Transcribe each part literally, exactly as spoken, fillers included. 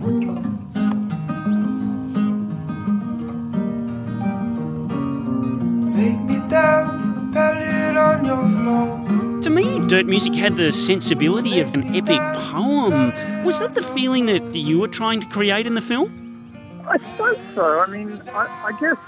Make me down, ballad on your floor. To me, Dirt Music had the sensibility of an epic poem. Was that the feeling that you were trying to create in the film? I suppose so. I mean, I, I guess,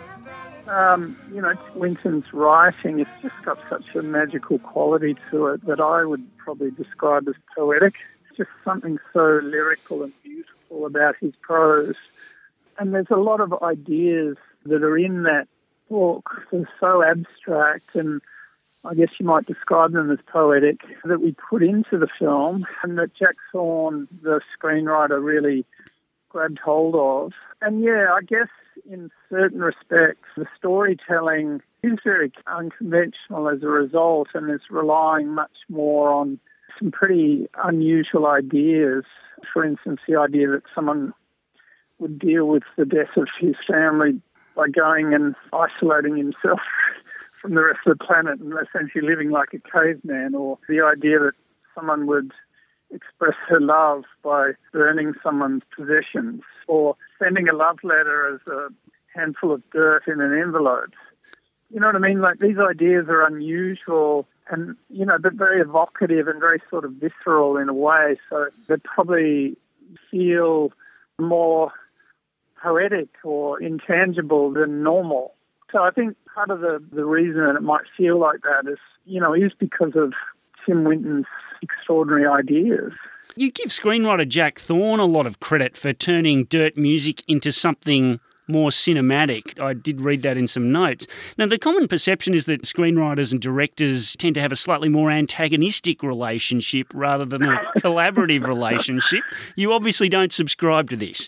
um, you know, Winton's writing, it's just got such a magical quality to it that I would probably describe as poetic. It's just something so lyrical and beautiful about his prose. And there's a lot of ideas that are in that book. They're so abstract, and I guess you might describe them as poetic, that we put into the film, and that Jack Thorne, the screenwriter, really grabbed hold of. And yeah, I guess in certain respects, the storytelling is very unconventional as a result, and is relying much more on some pretty unusual ideas. For instance, the idea that someone would deal with the death of his family by going and isolating himself from the rest of the planet and essentially living like a caveman, or the idea that someone would express her love by burning someone's possessions, or sending a love letter as a handful of dirt in an envelope. You know what I mean? Like, these ideas are unusual and, you know, but very evocative and very sort of visceral in a way, so they probably feel more poetic or intangible than normal. So I think part of the, the reason that it might feel like that is, you know, is because of Tim Winton's extraordinary ideas. You give screenwriter Jack Thorne a lot of credit for turning Dirt Music into something more cinematic. I did read that in some notes. Now, the common perception is that screenwriters and directors tend to have a slightly more antagonistic relationship rather than a collaborative relationship. You obviously don't subscribe to this.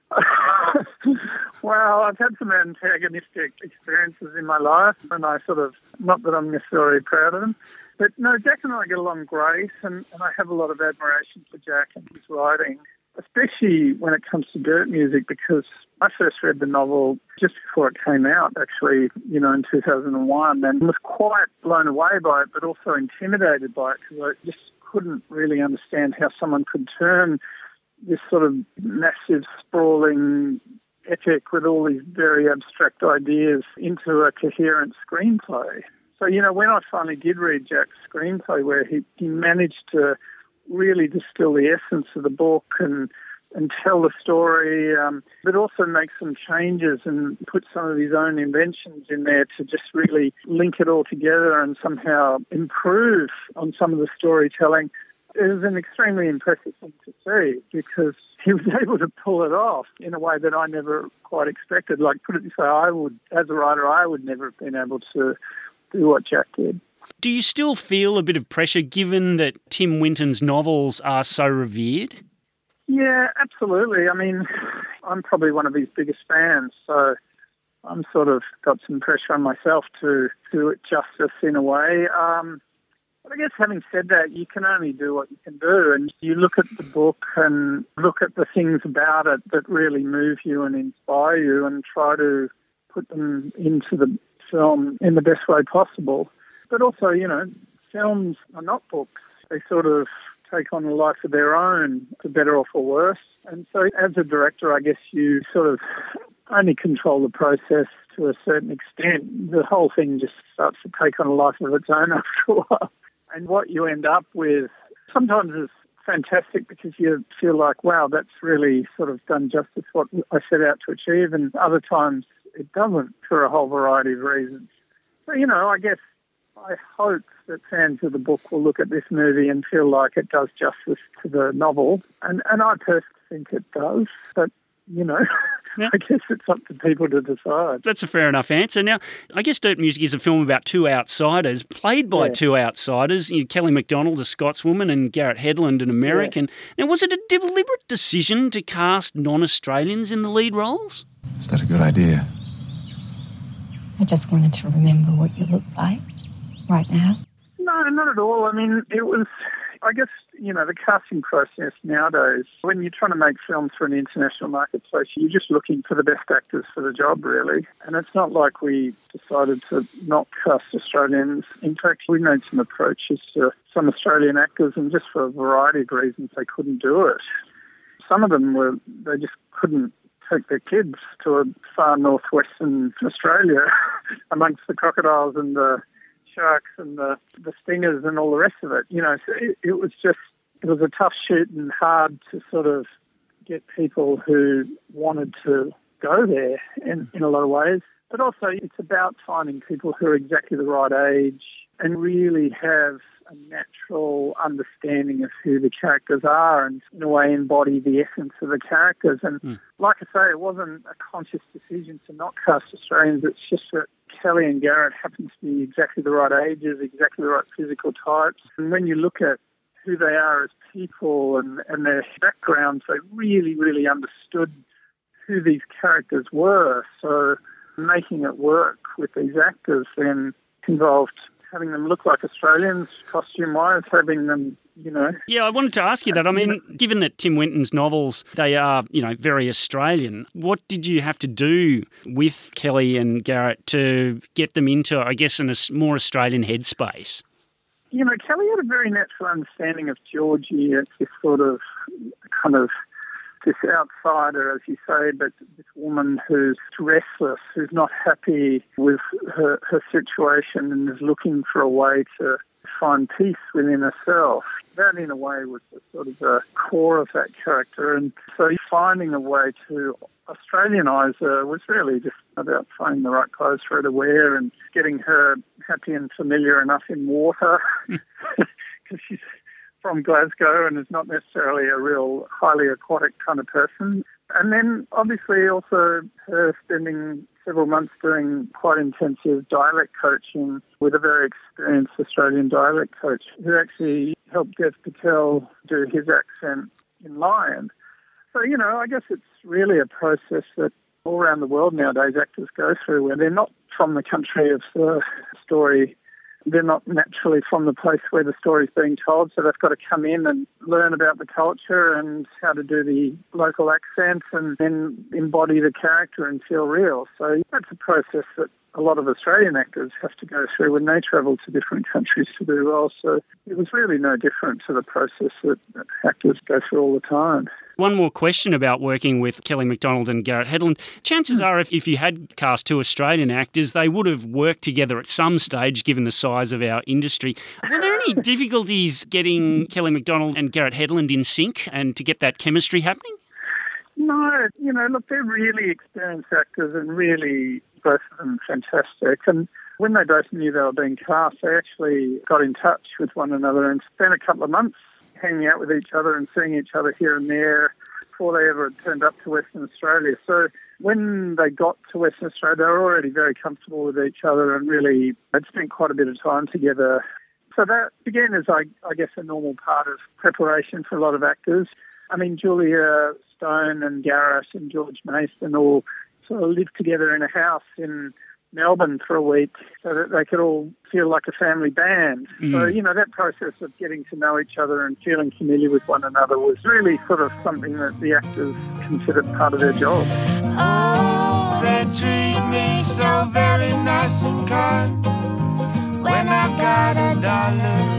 Well, I've had some antagonistic experiences in my life, and I sort of, not that I'm necessarily proud of them, but no, Jack and I get along great, and, and I have a lot of admiration for Jack and his writing, especially when it comes to Dirt Music, because I first read the novel just before it came out, actually, you know, in two thousand one, and was quite blown away by it, but also intimidated by it, because I just couldn't really understand how someone could turn this sort of massive, sprawling epic with all these very abstract ideas into a coherent screenplay. So, you know, when I finally did read Jack's screenplay, where he, he managed to really distill the essence of the book and and tell the story, um, but also make some changes and put some of his own inventions in there to just really link it all together and somehow improve on some of the storytelling, it was an extremely impressive thing to see, because he was able to pull it off in a way that I never quite expected. Like, put it this way, I would, as a writer, I would never have been able to do what Jack did. Do you still feel a bit of pressure given that Tim Winton's novels are so revered? Yeah, absolutely. I mean, I'm probably one of his biggest fans, so I'm sort of got some pressure on myself to do it justice in a way. Um, But I guess having said that, you can only do what you can do, and you look at the book and look at the things about it that really move you and inspire you, and try to put them into the film in the best way possible. But also, you know, films are not books. They sort of take on a life of their own, for better or for worse. And so as a director, I guess you sort of only control the process to a certain extent. The whole thing just starts to take on a life of its own after a while. And what you end up with sometimes is fantastic, because you feel like, wow, that's really sort of done justice what I set out to achieve, and other times it doesn't, for a whole variety of reasons. So, you know, I guess I hope that fans of the book will look at this movie and feel like it does justice to the novel. And, and I personally think it does, but, you know... Yeah. I guess it's up to people to decide. That's a fair enough answer. Now, I guess Dirt Music is a film about two outsiders, played by yeah. two outsiders, you know, Kelly MacDonald, a Scotswoman, and Garrett Hedlund, an American. Yeah. Now, was it a deliberate decision to cast non-Australians in the lead roles? Is that a good idea? I just wanted to remember what you look like right now. No, not at all. I mean, it was... I guess, you know, the casting process nowadays, when you're trying to make films for an international marketplace, you're just looking for the best actors for the job, really. And it's not like we decided to not cast Australians. In fact, we made some approaches to some Australian actors, and just for a variety of reasons, they couldn't do it. some of them were, they just couldn't take their kids to a far northwestern Australia amongst the crocodiles and the sharks and the, the stingers and all the rest of it. You know, so it, it was just, it was a tough shoot and hard to sort of get people who wanted to go there in, in a lot of ways. But also it's about finding people who are exactly the right age and really have a natural understanding of who the characters are and in a way embody the essence of the characters. And mm. like I say, it wasn't a conscious decision to not cast Australians. It's just that Kelly and Garrett happen to be exactly the right ages, exactly the right physical types. And when you look at who they are as people and, and their backgrounds, they really, really understood who these characters were. So making it work with these actors then involved having them look like Australians, costume-wise, having them, you know... Yeah, I wanted to ask you that. I mean, given that Tim Winton's novels, they are, you know, very Australian, what did you have to do with Kelly and Garrett to get them into, I guess, in a more Australian headspace? You know, Kelly had a very natural understanding of Georgie as this sort of kind of this outsider, as you say, but this woman who's restless, who's not happy with her, her situation and is looking for a way to find peace within herself. That, in a way, was the sort of the core of that character. And so finding a way to Australianise her was really just about finding the right clothes for her to wear and getting her happy and familiar enough in water because she's from Glasgow and is not necessarily a real highly aquatic kind of person. And then obviously also her spending several months doing quite intensive dialect coaching with a very experienced Australian dialect coach who actually helped Dev Patel do his accent in Lion. So, you know, I guess it's really a process that all around the world nowadays actors go through where they're not from the country of the story. They're not naturally from the place where the story's being told, so they've got to come in and learn about the culture and how to do the local accents and then embody the character and feel real. So that's a process that a lot of Australian actors have to go through when they travel to different countries to do roles. So it was really no different to the process that, that actors go through all the time. One more question about working with Kelly MacDonald and Garrett Hedlund. Chances are if, if you had cast two Australian actors, they would have worked together at some stage, given the size of our industry. Were there any difficulties getting Kelly MacDonald and Garrett Hedlund in sync and to get that chemistry happening? No, you know, look, they're really experienced actors and really, both of them, fantastic. And when they both knew they were being cast, they actually got in touch with one another and spent a couple of months hanging out with each other and seeing each other here and there before they ever turned up to Western Australia. So when they got to Western Australia, they were already very comfortable with each other and really had spent quite a bit of time together. So that began as, I, I guess, a normal part of preparation for a lot of actors. I mean, Julia Stone and Garrett and George Mason all sort of lived together in a house in Melbourne for a week so that they could all feel like a family band. Mm. So, you know, that process of getting to know each other and feeling familiar with one another was really sort of something that the actors considered part of their job. Oh, they treat me so very nice and kind when I've got a dollar.